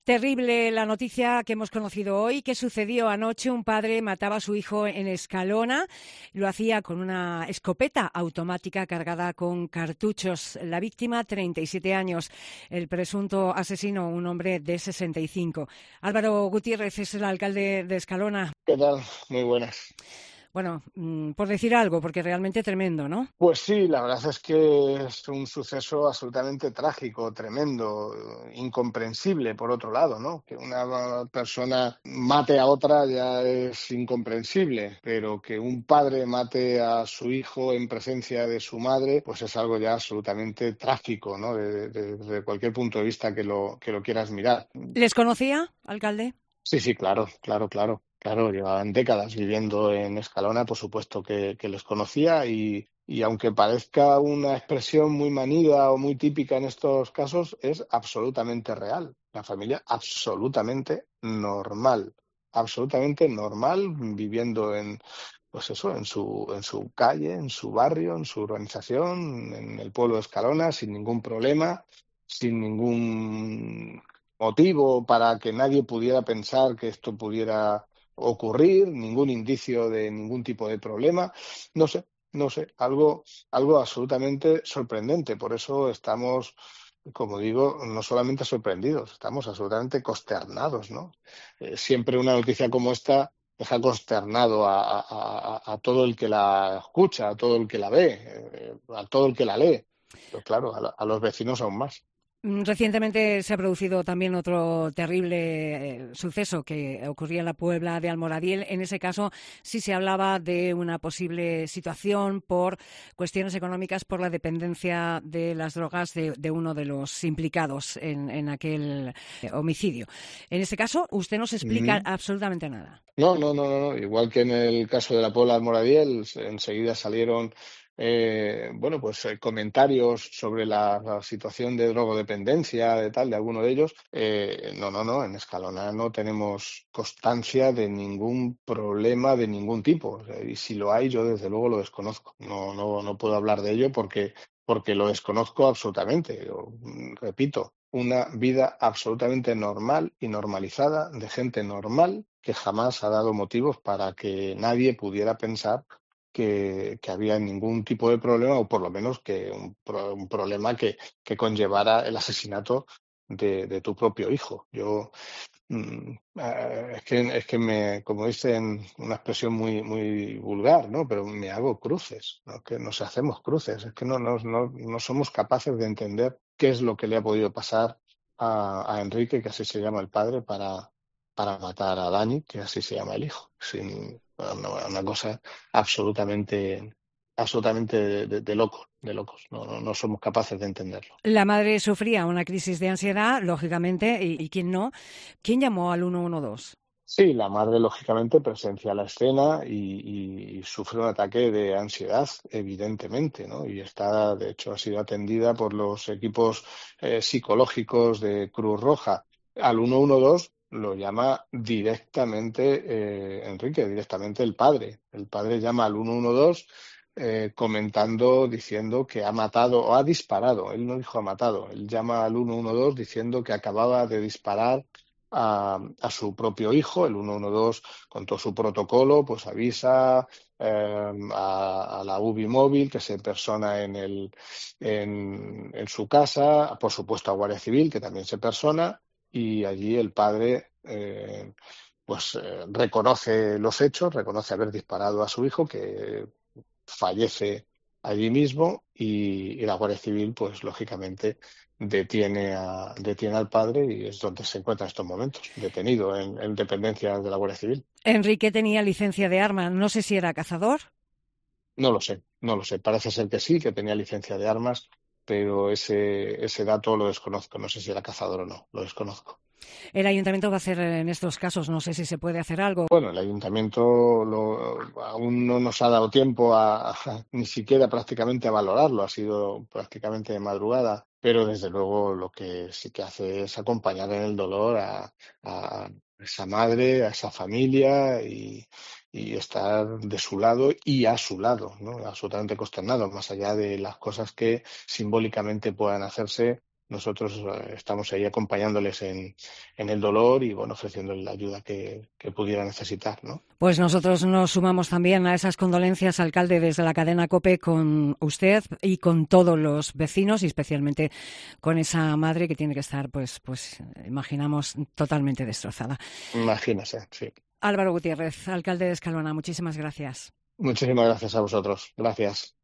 Terrible la noticia que hemos conocido hoy. ¿Qué sucedió anoche? Un padre mataba a su hijo en Escalona. Lo hacía con una escopeta automática cargada con cartuchos. La víctima, 37 años. El presunto asesino, un hombre de 65. Álvaro Gutiérrez es el alcalde de Escalona. ¿Qué tal? Muy buenas. Bueno, por decir algo, porque realmente tremendo, ¿no? Pues sí, la verdad es que es un suceso absolutamente trágico, tremendo, incomprensible por otro lado, ¿no? Que una persona mate a otra ya es incomprensible, pero que un padre mate a su hijo en presencia de su madre, pues es algo ya absolutamente trágico, ¿no? Desde cualquier punto de vista que lo quieras mirar. ¿Les conocía, alcalde? Sí, sí, claro, claro, claro. Claro, llevaban décadas viviendo en Escalona, por supuesto que los conocía y aunque parezca una expresión muy manida o muy típica en estos casos, es absolutamente real. La familia absolutamente normal, viviendo pues eso, en su calle, en su barrio, en su urbanización, en el pueblo de Escalona, sin ningún problema, sin ningún motivo para que nadie pudiera pensar que esto pudiera ocurrir, ningún indicio de ningún tipo de problema. No sé, algo absolutamente sorprendente. Por eso estamos, como digo, no solamente sorprendidos, estamos absolutamente consternados, ¿no? Siempre una noticia como esta deja consternado a todo el que la escucha, a todo el que la ve, a todo el que la lee. Pero claro, a los vecinos aún más. Recientemente se ha producido también otro terrible suceso que ocurría en la Puebla de Almoradiel. En ese caso sí se hablaba de una posible situación por cuestiones económicas, por la dependencia de las drogas de uno de los implicados en aquel homicidio. En este caso, usted no se explica Mm. absolutamente nada. No. Igual que en el caso de la Puebla de Moradiel, enseguida salieron comentarios sobre la situación de drogodependencia, de alguno de ellos. No. En Escalona no tenemos constancia de ningún problema de ningún tipo. O sea, y si lo hay, yo desde luego lo desconozco. No puedo hablar de ello porque lo desconozco absolutamente. Yo, repito, una vida absolutamente normal y normalizada de gente normal que jamás ha dado motivos para que nadie pudiera pensar que había ningún tipo de problema o por lo menos que un problema que conllevara el asesinato de tu propio hijo. Yo es que como dicen, una expresión muy vulgar, ¿no? Pero me hago cruces, ¿no? Que nos hacemos cruces, es que no somos capaces de entender qué es lo que le ha podido pasar a Enrique, que así se llama el padre, para matar a Dani, que así se llama el hijo. Una cosa absolutamente de locos, de locos. No somos capaces de entenderlo. La madre sufría una crisis de ansiedad, lógicamente, y quién no. ¿Quién llamó al 112? Sí, la madre lógicamente presencia la escena y sufre un ataque de ansiedad, evidentemente, ¿no? Y está, de hecho, ha sido atendida por los equipos psicológicos de Cruz Roja. Al 112 lo llama directamente Enrique, directamente el padre. El padre llama al 112 comentando, diciendo que ha matado o ha disparado. Él no dijo ha matado, él llama al 112 diciendo que acababa de disparar a su propio hijo. El 112 con todo su protocolo pues avisa a la UBI móvil que se persona en su casa, por supuesto a Guardia Civil que también se persona y allí el padre reconoce los hechos, reconoce haber disparado a su hijo que fallece allí mismo y la Guardia Civil, pues lógicamente detiene al padre y es donde se encuentra en estos momentos, detenido en dependencias de la Guardia Civil. Enrique tenía licencia de arma, no sé si era cazador. No lo sé. Parece ser que sí, que tenía licencia de armas, pero ese dato lo desconozco. No sé si era cazador o no, lo desconozco. El ayuntamiento va a hacer en estos casos, no sé si se puede hacer algo. Bueno, el ayuntamiento aún no nos ha dado tiempo ni siquiera prácticamente a valorarlo, ha sido prácticamente de madrugada, pero desde luego lo que sí que hace es acompañar en el dolor a esa madre, a esa familia y estar de su lado y a su lado, ¿no? Absolutamente consternado, más allá de las cosas que simbólicamente puedan hacerse. nosotros estamos ahí acompañándoles en el dolor y, bueno, ofreciéndoles la ayuda que pudiera necesitar, ¿no? Pues nosotros nos sumamos también a esas condolencias, alcalde, desde la cadena COPE, con usted y con todos los vecinos, y especialmente con esa madre que tiene que estar, pues imaginamos, totalmente destrozada. Imagínese, sí. Álvaro Gutiérrez, alcalde de Escalona, muchísimas gracias. Muchísimas gracias a vosotros. Gracias.